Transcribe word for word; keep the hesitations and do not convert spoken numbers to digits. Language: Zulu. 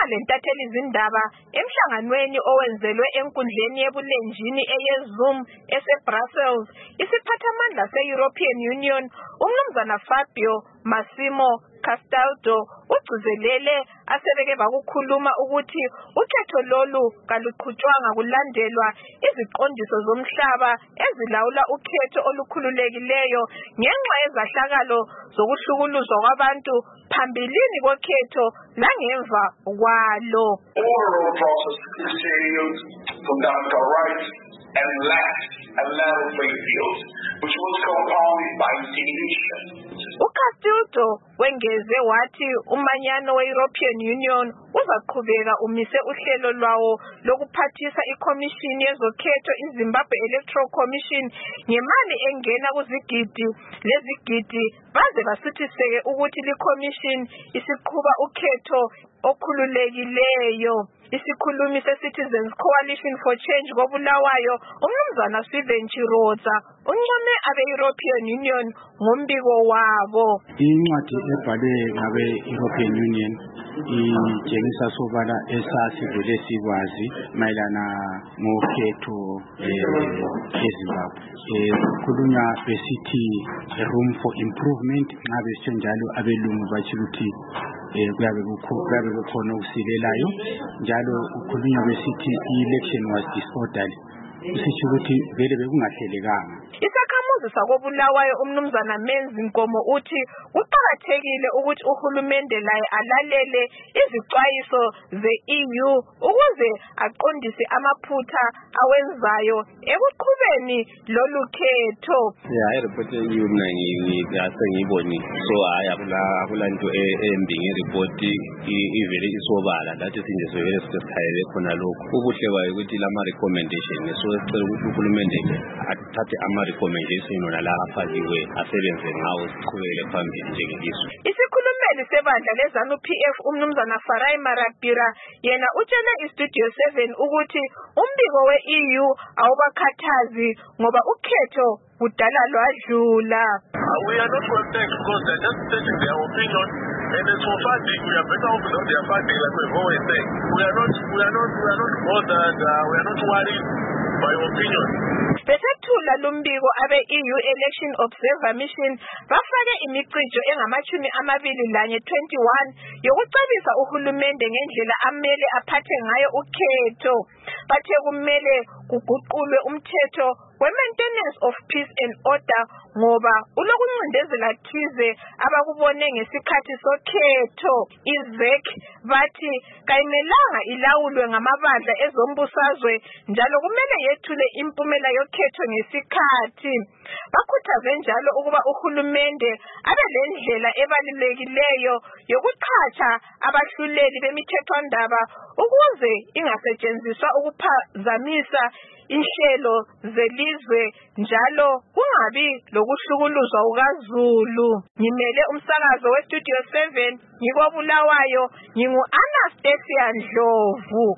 lentatheli izindaba emhlanganweni owenzelwe enkundleni yebulenjini eyeZoom eseBrussels. Isiphathamandla se-European Union uMnumzana Fabio Massimo Castaldo ugcizelele asebeke bakukhuluma ukuthi ukhetho lolu kaluqhutshwanga kulandelwa iziqondiso zomhlaba ezilawula ukhetho olukhululekileyo ngenxa yezahlakalo zokuhlukuluzwa kwabantu phambilini kokhetho langemva kwalo. Overall process is serious, conductor rights and left a level playing field, which was compounded by intimidation. uCastildo wengeze wathi umanyano we-European Union uzaqhubeka umise uhlelo lwawo lokuphathisa iCommission yezokhetho iZimbabwe Electoral Commission ngemali engena kuzigidi lezigidi baze basithiseke ukuthi liCommission isiqhuba ukhetho okhululekileyo. Isikhulumi se-Citizens Coalition for Change koBulawayo uMnumzana Steven Chiroza uncome abe-European Union ngombiko wabo. Incwadi ebhalwe ngabe-European Union itshengisa sobala esasivele sikwazi mayelana ngokhetho eZimbabwe. Kukhulunywa besithi room for improvement, nxa besitsho njalo abelungu batsho ukuthi kuyabe kuyabe kukhona okusilelayo, njalo ukhulunywa besithi i-election was disorderly, kusitsho ukuthi vele bekungahlelekanga. Isakhamuzi sakoBulawayo uMnumzana Menzi Nkomo uthi kuqakathekile ukuthi uhulumende laye alalele izixwayiso ze-E U ukuze aqondise amaphutha awenzayo ekuqhubeni lolu khetho. Yeah, i-report ye-E U mina ngiyase ngiyiboni so hayi akulanto embi nge-report ivele isobala lathi sinje sivele sesikhayele khona lokho. Ubuhle bayo ukuthi lama recommendation so sicela ukuthi uhulumende athathe ama recommendation wona la afakiwe asebenze ngawo siqhubele phambili njengelizwe. Isikhulumeli sebandla leZANU P F uMnumzana Farai Marabira yena utshele iStudio seven ukuthi umbiko we-E U awubakhathazi ngoba ukhetho kudala lwadlula. We are not concerned because they are just stating their opinion, and as for funding, we are better off without their funding, like we've always said. We are not, we are not, we are not bothered. Uh, we are not worried by opinion. Besethula lumbiko abe-E U Election Observer Mission bafake imiqijo engamachumi amabili lanye twenty-one yokucebisa uhulumende ngendlela amele aphathe ngayo ukhetho. Bathe kumele kuguqulwe umthetho we-Maintenance of Peace and Order ngoba ulokuncindezela thize abakubone ngesikhathi sokhetho. I-Z E C bathi kayimelanga ilawulwe ngamabandla ezombusazwe njalo kumele yethule impumela yokhetho ngesikhathi. Bakhuthaze njalo ukuba uhulumende abe lendlela ebalulekileyo yokuqhatsha abahluleli bemithethwandaba ukuze ingasetshenziswa ukuphazamisa inhlelo zelizwe njalo kungabi lokuhlukuluzwa kukaZulu. Ngimele umsakazo weStudio seven ngikoBulawayo, ngingu Anastasia Ndlovu.